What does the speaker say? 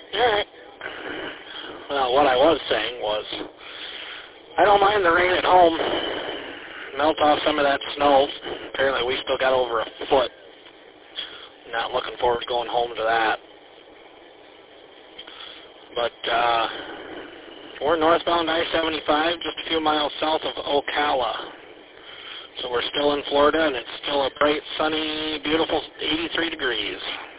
Alright. Well, what I was saying was, I don't mind the rain at home. Melt off some of that snow. Apparently we still got over a foot. Not looking forward to going home to that. But, we're northbound I-75, just a few miles south of Ocala. So we're still in Florida, and it's still a bright, sunny, beautiful 83 degrees.